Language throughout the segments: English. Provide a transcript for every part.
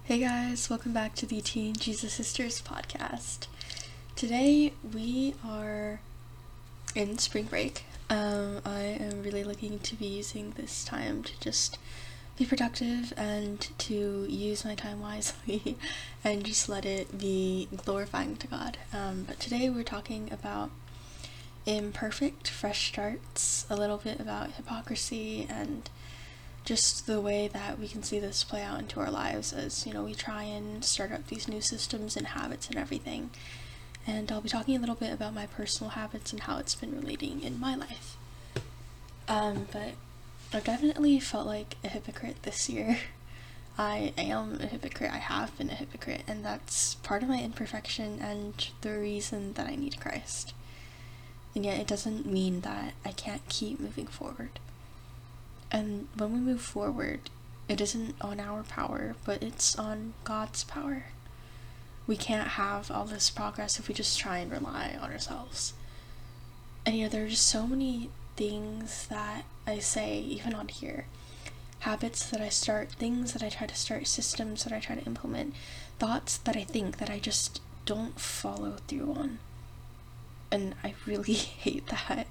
Hey guys, welcome back to the Teen Jesus Sisters podcast. Today we are in spring break. I am really looking to be using this time to just be productive and to use my time wisely and just let it be glorifying to God. But today we're talking about imperfect fresh starts, a little bit about hypocrisy and just the way that we can see this play out into our lives as, we try and start up these new systems and habits and everything. And I'll be talking a little bit about my personal habits and how it's been relating in my life. But I've definitely felt like a hypocrite this year. I am a hypocrite, I have been a hypocrite, and that's part of my imperfection and the reason that I need Christ. And yet it doesn't mean that I can't keep moving forward. And when we move forward, it isn't on our power, but it's on God's power. We can't have all this progress if we just try and rely on ourselves. And there are just so many things that I say, even on here. Habits that I start, things that I try to start, systems that I try to implement, thoughts that I think that I just don't follow through on. And I really hate that.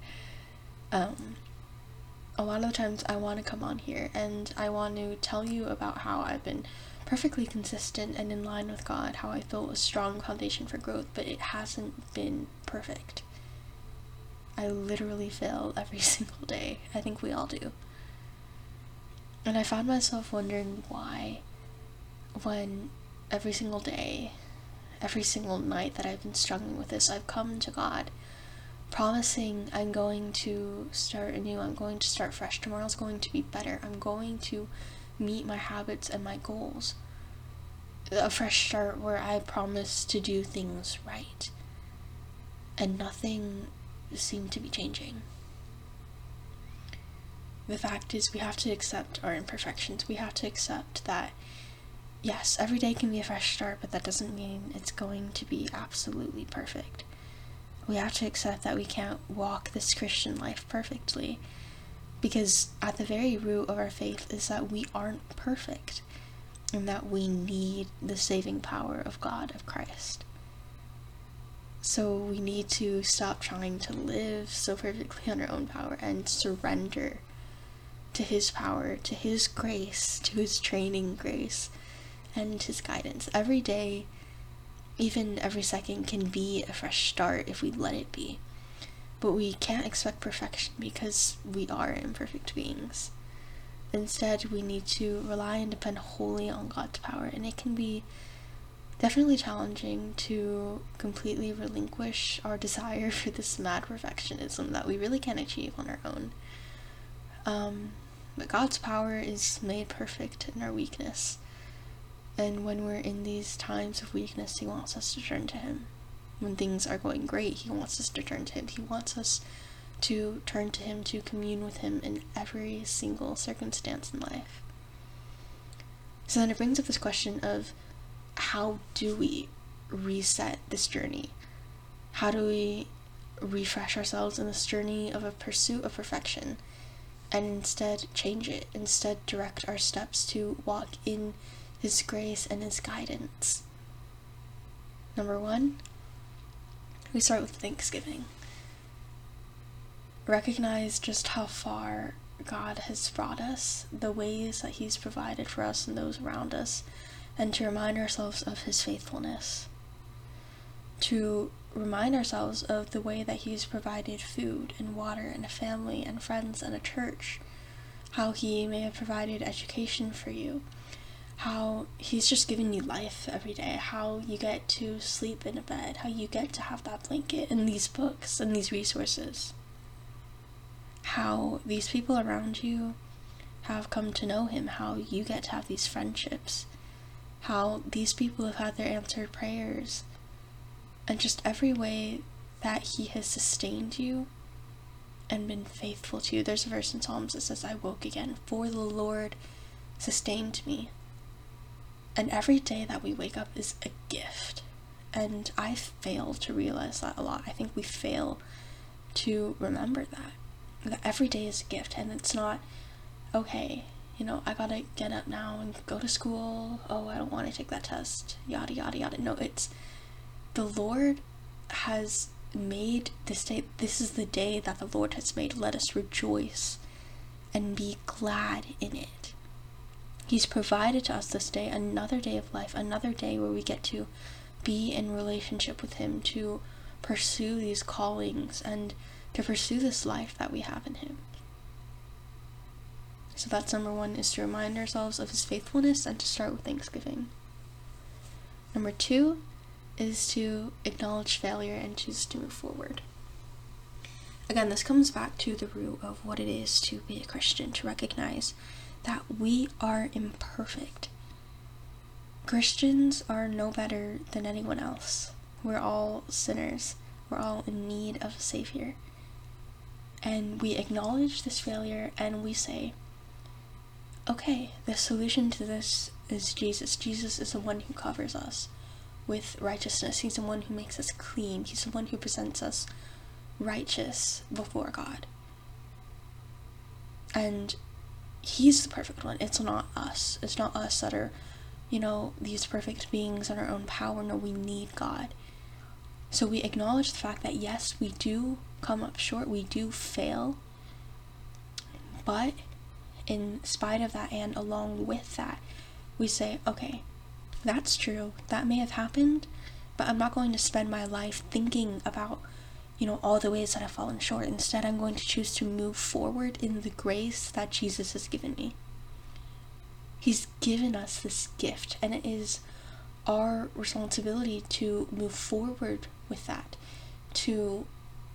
A lot of the times I want to come on here and I want to tell you about how I've been perfectly consistent and in line with God, how I built a strong foundation for growth, but it hasn't been perfect. I literally fail every single day. I think we all do. And I found myself wondering why, when every single day, every single night that I've been struggling with this, I've come to God promising I'm going to start anew, I'm going to start fresh, tomorrow's going to be better, I'm going to meet my habits and my goals. A fresh start where I promise to do things right. And nothing seemed to be changing. The fact is, we have to accept our imperfections. We have to accept that, yes, every day can be a fresh start, but that doesn't mean it's going to be absolutely perfect. We have to accept that we can't walk this Christian life perfectly, because at the very root of our faith is that we aren't perfect, and that we need the saving power of God, of Christ. So we need to stop trying to live so perfectly on our own power and surrender to His power, to His grace, to His training grace, and His guidance. Every day, even every second, can be a fresh start if we let it be. But we can't expect perfection because we are imperfect beings. Instead, we need to rely and depend wholly on God's power, and it can be definitely challenging to completely relinquish our desire for this mad perfectionism that we really can't achieve on our own. But God's power is made perfect in our weakness. And when we're in these times of weakness, He wants us to turn to Him. When things are going great, He wants us to turn to Him. He wants us to turn to Him, to commune with Him in every single circumstance in life. So then it brings up this question of, how do we reset this journey? How do we refresh ourselves in this journey of a pursuit of perfection and instead change it, instead direct our steps to walk in His grace and His guidance? Number one, we start with thanksgiving. Recognize just how far God has brought us, the ways that He's provided for us and those around us, and to remind ourselves of His faithfulness. To remind ourselves of the way that He's provided food and water and a family and friends and a church, how He may have provided education for you, how He's just given you life every day, how you get to sleep in a bed, how you get to have that blanket and these books and these resources, how these people around you have come to know Him, how you get to have these friendships, how these people have had their answered prayers, and just every way that He has sustained you and been faithful to you. There's a verse in Psalms that says, "I woke again, for the Lord sustained me." And every day that we wake up is a gift. And I fail to realize that a lot. I think we fail to remember that every day is a gift. And it's not, okay, I gotta get up now and go to school. Oh, I don't want to take that test. Yada, yada, yada. No, it's the Lord has made this day. This is the day that the Lord has made. Let us rejoice and be glad in it. He's provided to us this day, another day of life, another day where we get to be in relationship with Him, to pursue these callings and to pursue this life that we have in Him. So that's number one, is to remind ourselves of His faithfulness and to start with thanksgiving. Number two is to acknowledge failure and choose to move forward. Again, this comes back to the root of what it is to be a Christian, to recognize that we are imperfect. Christians are no better than anyone else. We're all sinners. We're all in need of a Savior. And we acknowledge this failure and we say, okay, the solution to this is Jesus. Jesus is the one who covers us with righteousness. He's the one who makes us clean. He's the one who presents us righteous before God. And He's the perfect one. It's not us. It's not us that are, these perfect beings in our own power. No, we need God. So we acknowledge the fact that yes, we do come up short. We do fail. But in spite of that and along with that, we say, okay, that's true. That may have happened, but I'm not going to spend my life thinking about, all the ways that I've fallen short. Instead, I'm going to choose to move forward in the grace that Jesus has given me. He's given us this gift, and it is our responsibility to move forward with that, to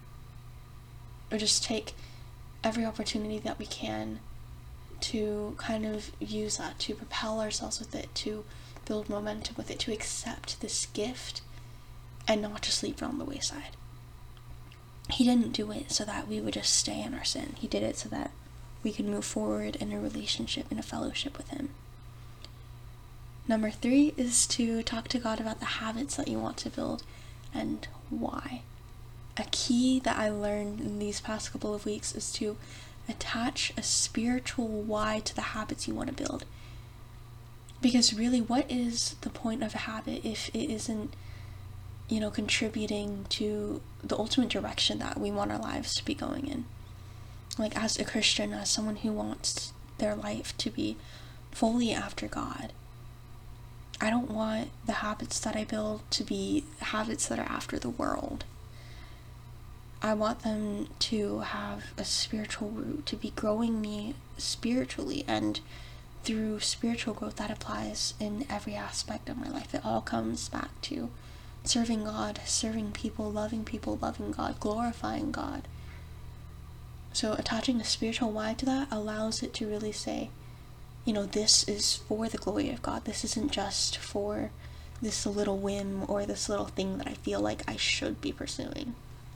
just take every opportunity that we can to kind of use that, to propel ourselves with it, to build momentum with it, to accept this gift and not just leave it on the wayside. He didn't do it so that we would just stay in our sin. He did it so that we could move forward in a relationship, in a fellowship with Him. Number 3 is to talk to God about the habits that you want to build and why. A key that I learned in these past couple of weeks is to attach a spiritual why to the habits you want to build. Because really, what is the point of a habit if it isn't, contributing to the ultimate direction that we want our lives to be going in? Like, as a Christian, as someone who wants their life to be fully after God, I don't want the habits that I build to be habits that are after the world. I want them to have a spiritual root, to be growing me spiritually, and through spiritual growth that applies in every aspect of my life. It all comes back to serving God, serving people, loving God, glorifying God. So attaching a spiritual why to that allows it to really say, this is for the glory of God. This isn't just for this little whim or this little thing that I feel like I should be pursuing.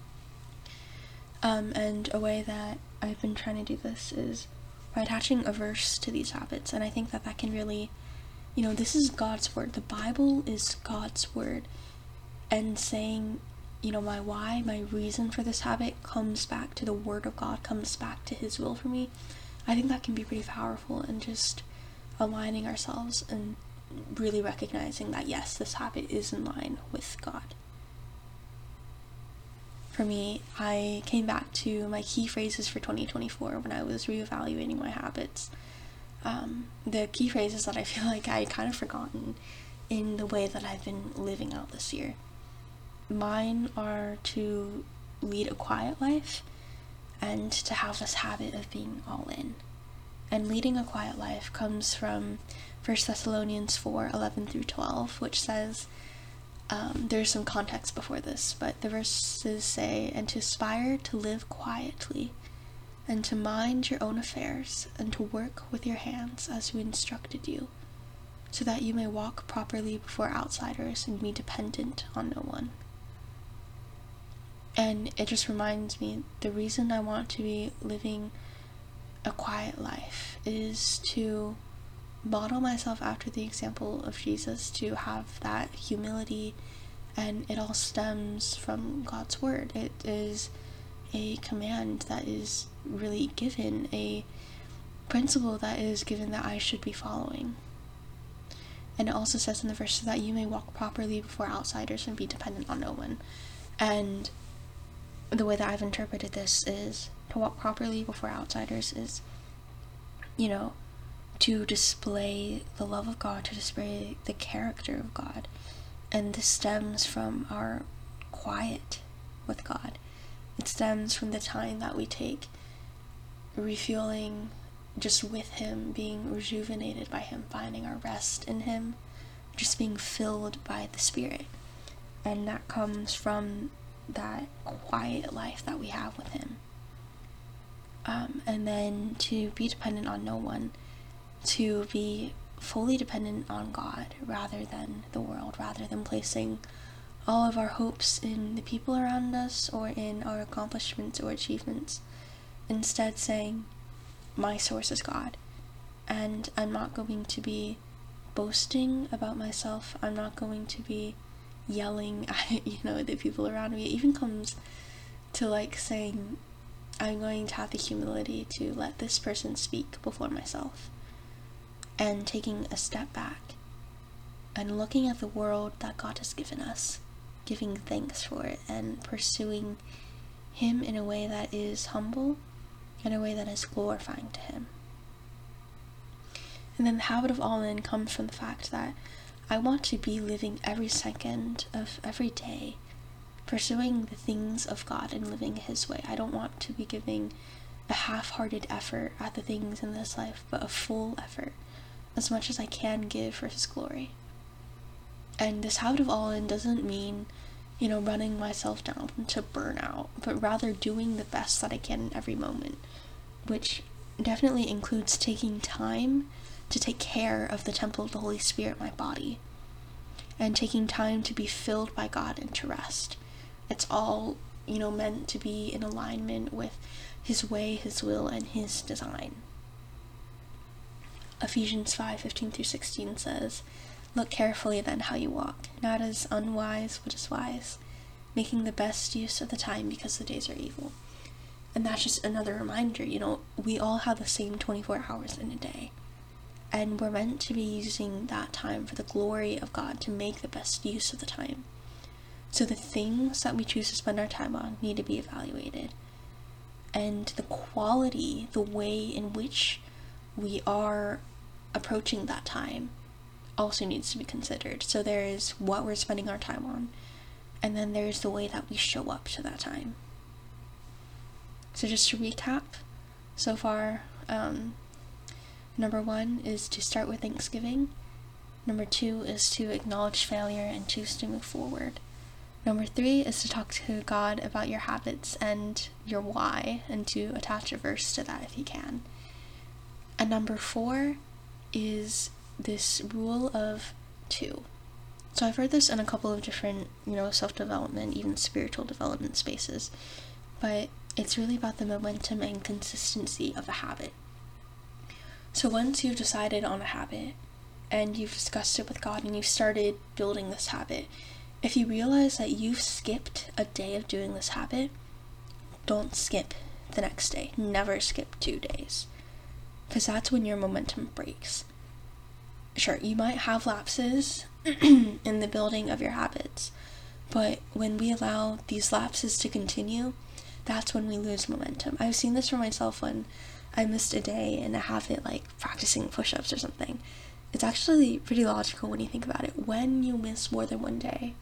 And a way that I've been trying to do this is by attaching a verse to these habits. And I think that can really, this is God's word. The Bible is God's word. And saying, my why, my reason for this habit comes back to the word of God, comes back to His will for me. I think that can be pretty powerful, and just aligning ourselves and really recognizing that, yes, this habit is in line with God. For me, I came back to my key phrases for 2024 when I was reevaluating my habits. The key phrases that I feel like I kind of forgotten in the way that I've been living out this year. Mine are to lead a quiet life and to have this habit of being all in. And leading a quiet life comes from 1 Thessalonians 4:11-12, which says, there's some context before this, but the verses say, and to aspire to live quietly, and to mind your own affairs, and to work with your hands as we instructed you, so that you may walk properly before outsiders and be dependent on no one. And it just reminds me, the reason I want to be living a quiet life is to model myself after the example of Jesus, to have that humility, and it all stems from God's word. It is a command that is really given, a principle that is given that I should be following. And it also says in the verse that you may walk properly before outsiders and be dependent on no one. And the way that I've interpreted this is to walk properly before outsiders is, to display the love of God, to display the character of God. And this stems from our quiet with God. It stems from the time that we take refueling just with Him, being rejuvenated by Him, finding our rest in Him, just being filled by the Spirit. And that comes from that quiet life that we have with Him. And then to be dependent on no one, to be fully dependent on God rather than the world, rather than placing all of our hopes in the people around us or in our accomplishments or achievements. Instead saying, my source is God, and I'm not going to be boasting about myself. I'm not going to be yelling at the people around me. It even comes to saying, I'm going to have the humility to let this person speak before myself, and taking a step back and looking at the world that God has given us, giving thanks for it, and pursuing Him in a way that is humble, in a way that is glorifying to Him. And then the habit of all in comes from the fact that I want to be living every second of every day, pursuing the things of God and living His way. I don't want to be giving a half-hearted effort at the things in this life, but a full effort, as much as I can give for His glory. And this habit of all in doesn't mean, running myself down to burnout, but rather doing the best that I can in every moment, which definitely includes taking time to take care of the temple of the Holy Spirit, my body, and taking time to be filled by God and to rest. It's all, meant to be in alignment with His way, His will, and His design. Ephesians 5:15-16 says, look carefully then how you walk, not as unwise, but as wise, making the best use of the time because the days are evil. And that's just another reminder, we all have the same 24 hours in a day. And we're meant to be using that time for the glory of God, to make the best use of the time. So the things that we choose to spend our time on need to be evaluated. And the quality, the way in which we are approaching that time also needs to be considered. So there is what we're spending our time on, and then there's the way that we show up to that time. So just to recap, so far, number 1 is to start with Thanksgiving. Number 2 is to acknowledge failure and choose to move forward. Number 3 is to talk to God about your habits and your why, and to attach a verse to that if you can. And number 4 is this rule of 2. So I've heard this in a couple of different, self-development, even spiritual development spaces, but it's really about the momentum and consistency of a habit. So once you've decided on a habit and you've discussed it with God and you've started building this habit, if you realize that you've skipped a day of doing this habit, don't skip the next day. Never skip 2 days, because that's when your momentum breaks. Sure, you might have lapses in the building of your habits, but when we allow these lapses to continue, that's when we lose momentum. I've seen this for myself when I missed a day in a habit like practicing push-ups or something. It's actually pretty logical when you think about it. When you miss more than one day,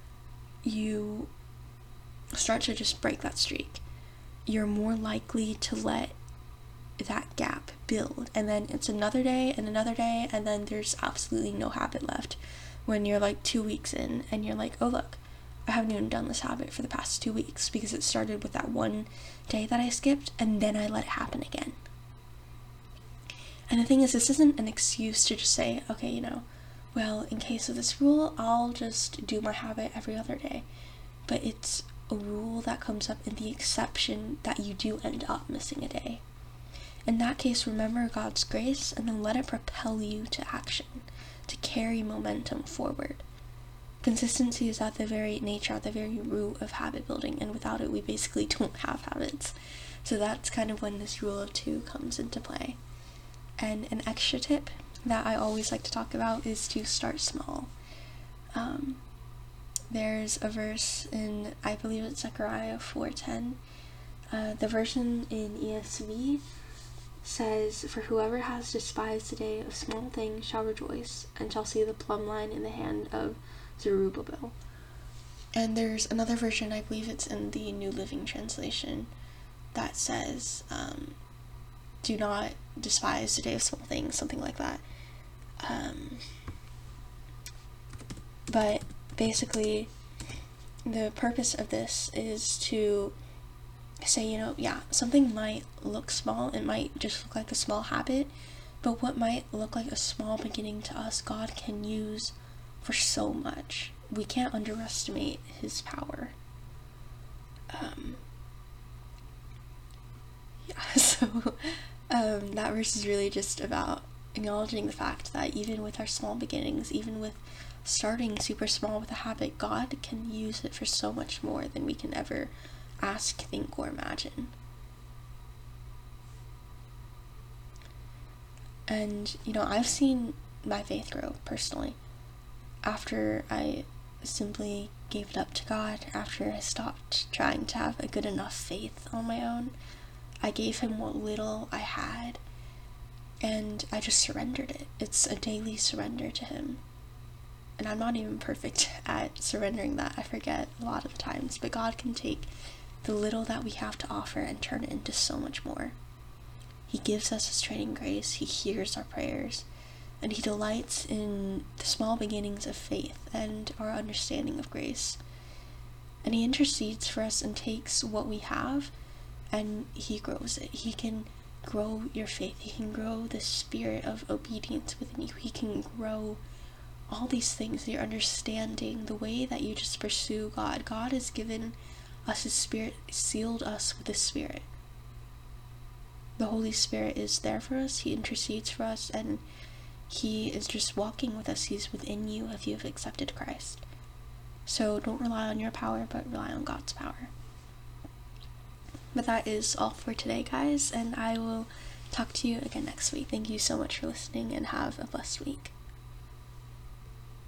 you start to just break that streak. You're more likely to let that gap build, and then it's another day, and then there's absolutely no habit left when you're like 2 weeks in and you're like, oh look, I haven't even done this habit for the past 2 weeks because it started with that one day that I skipped and then I let it happen again. And the thing is, this isn't an excuse to just say, okay, well, in case of this rule, I'll just do my habit every other day. But it's a rule that comes up in the exception that you do end up missing a day. In that case, remember God's grace and then let it propel you to action, to carry momentum forward. Consistency is at the very nature, at the very root of habit building, and without it, we basically don't have habits. So that's kind of when this rule of 2 comes into play. And an extra tip that I always like to talk about is to start small. There's a verse in, I believe it's Zechariah 4:10. The version in ESV says, "For whoever has despised the day of small things shall rejoice, and shall see the plumb line in the hand of Zerubbabel." And there's another version, I believe it's in the New Living Translation, that says, "Do not despise the day of small things," something like that. But basically, the purpose of this is to say, something might look small, it might just look like a small habit, but what might look like a small beginning to us, God can use for so much. We can't underestimate his power. So that verse is really just about acknowledging the fact that even with our small beginnings, even with starting super small with a habit, God can use it for so much more than we can ever ask, think, or imagine. And, I've seen my faith grow personally after I simply gave it up to God, after I stopped trying to have a good enough faith on my own. I gave him what little I had, and I just surrendered it. It's a daily surrender to him. And I'm not even perfect at surrendering that. I forget a lot of times, but God can take the little that we have to offer and turn it into so much more. He gives us his training grace, he hears our prayers, and he delights in the small beginnings of faith and our understanding of grace. And he intercedes for us and takes what we have and he grows it. He can grow your faith, he can grow the spirit of obedience within you, he can grow all these things, your understanding, the way that you just pursue God. God has given us his spirit, sealed us with his spirit. The Holy Spirit is there for us, he intercedes for us, and he is just walking with us. He's within you if you have accepted Christ. So don't rely on your power, but rely on God's power. But that is all for today, guys, and I will talk to you again next week. Thank you so much for listening, and have a blessed week.